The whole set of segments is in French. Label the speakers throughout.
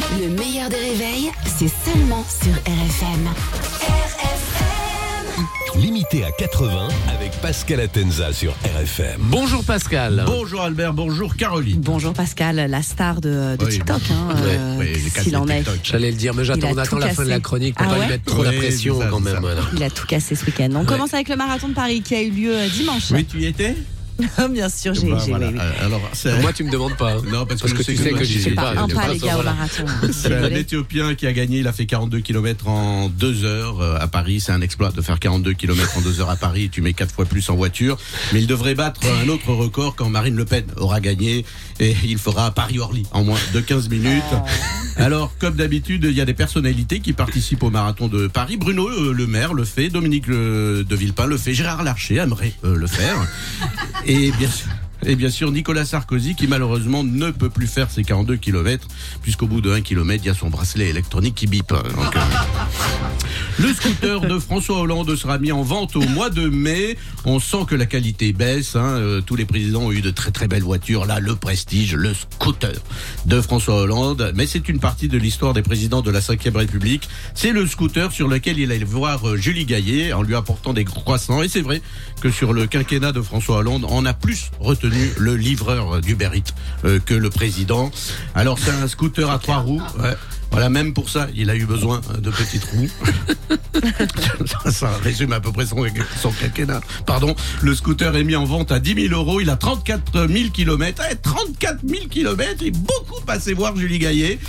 Speaker 1: Le meilleur des réveils, c'est seulement sur RFM.
Speaker 2: Limité à 80 avec Pascal Atenza sur RFM.
Speaker 3: Bonjour Pascal.
Speaker 4: Bonjour Albert, bonjour Caroline.
Speaker 5: Bonjour Pascal, la star de TikTok, s'il en est.
Speaker 3: J'allais le dire, mais j'attends, on attend la fin de la chronique pour pas lui mettre trop la pression quand même. Voilà.
Speaker 5: Il a tout cassé ce week-end. On commence avec le marathon de Paris qui a eu lieu dimanche.
Speaker 4: Oui, tu y étais ?
Speaker 5: Bien sûr, j'ai.
Speaker 4: Voilà.
Speaker 5: Oui.
Speaker 4: Alors,
Speaker 3: Moi, tu me demandes pas.
Speaker 4: Non, parce que
Speaker 3: tu sais que j'y suis pas.
Speaker 5: Un pas les gars au marathon.
Speaker 4: C'est un Éthiopien qui a gagné. Il a fait 42 km en 2 heures à Paris. C'est un exploit de faire 42 km en 2 heures à Paris. Tu mets 4 fois plus en voiture. Mais il devrait battre un autre record quand Marine Le Pen aura gagné. Et il fera Paris-Orly en moins de 15 minutes. Alors, comme d'habitude, il y a des personnalités qui participent au marathon de Paris. Bruno Le Maire le fait. Dominique de Villepin le fait. Gérard Larcher aimerait le faire. Et bien sûr, Nicolas Sarkozy qui malheureusement ne peut plus faire ses 42 km puisqu'au bout de 1 km, il y a son bracelet électronique qui bip. Donc, le scooter de François Hollande sera mis en vente au mois de mai. On sent que la qualité baisse. Tous les présidents ont eu de très très belles voitures. Là, le prestige, le scooter de François Hollande. Mais c'est une partie de l'histoire des présidents de la 5e République. C'est le scooter sur lequel il allait voir Julie Gaillet en lui apportant des croissants. Et c'est vrai que sur le quinquennat de François Hollande, on a plus retenu le livreur d'Uber Eats que le président. Alors c'est un scooter à 3 roues. Ouais. Voilà, même pour ça, il a eu besoin de petites roues. Ça résume à peu près son quinquennat. Pardon, le scooter est mis en vente à 10 000 €. Il a 34 000 km. 34 000 km, il est beaucoup passé voir Julie Gaillet.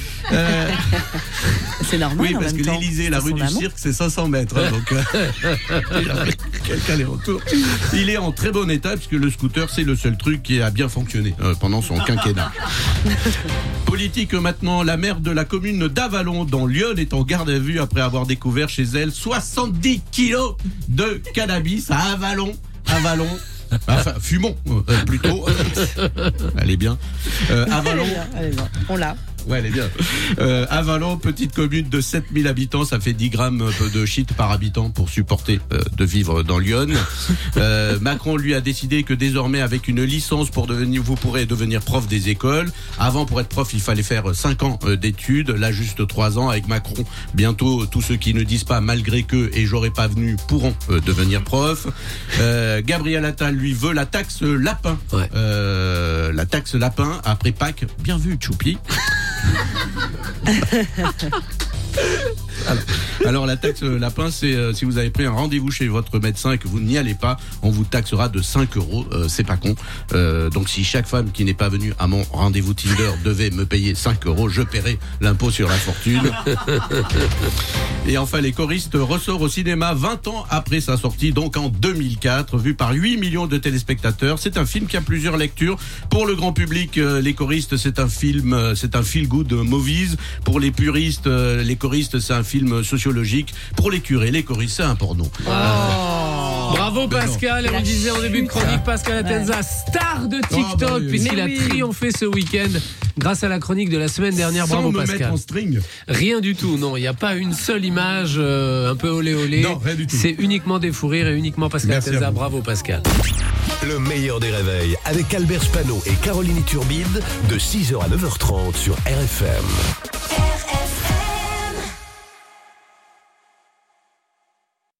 Speaker 5: C'est normal.
Speaker 4: Oui, parce que l'Élysée, la rue du Cirque, c'est 500 mètres. Donc, il a fait quelques allers-retours. Il est en très bon état, puisque le scooter, c'est le seul truc qui a bien fonctionné pendant son quinquennat. Politique maintenant, la maire de la commune d'Avallon dans Lyon est en garde à vue après avoir découvert chez elle 70 kilos de cannabis à Avallon. Enfin, fumons plutôt. Elle est bien. Avallon.
Speaker 5: Elle est bien. On l'a.
Speaker 4: Ouais, elle est bien. Avallon, petite commune de 7000 habitants, ça fait 10 grammes de shit par habitant pour supporter de vivre dans Lyon. Macron lui a décidé que désormais, avec une licence vous pourrez devenir prof des écoles. Avant, pour être prof, il fallait faire 5 ans d'études. Là, juste 3 ans. Avec Macron, bientôt, tous ceux qui ne disent pas malgré que et j'aurais pas venu pourront devenir prof. Gabriel Attal, lui, veut la taxe lapin.
Speaker 3: Ouais.
Speaker 4: La taxe lapin après Pâques. Bien vu, Choupi. Alors la taxe lapin, c'est si vous avez pris un rendez-vous chez votre médecin et que vous n'y allez pas, on vous taxera de 5 €. C'est pas con. Donc si chaque femme qui n'est pas venue à mon rendez-vous Tinder devait me payer 5 €, je paierais l'impôt sur la fortune. Et enfin, Les choristes ressort au cinéma 20 ans après sa sortie, donc en 2004, vu par 8 millions de téléspectateurs. C'est un film qui a plusieurs lectures. Pour le grand public, Les choristes, c'est un film, c'est un feel-good movies. Pour les puristes, Les choristes, c'est un film sociologique. Pour les curés, Les choristes, c'est un porno.
Speaker 3: Bravo Pascal, et on disait en début de chronique, Pascal Atenza, star de TikTok, puisqu'il a triomphé ce week-end grâce à la chronique de la semaine dernière. Bravo
Speaker 4: Sans me
Speaker 3: Pascal.
Speaker 4: mettre en string.
Speaker 3: Rien du tout, non, il n'y a pas une seule image un peu olé olé.
Speaker 4: Non, rien du tout.
Speaker 3: C'est uniquement des fous rires et uniquement Pascal Atenza. Bravo Pascal.
Speaker 2: Le meilleur des réveils avec Albert Spano et Caroline Turbide de 6h à 9h30 sur RFM.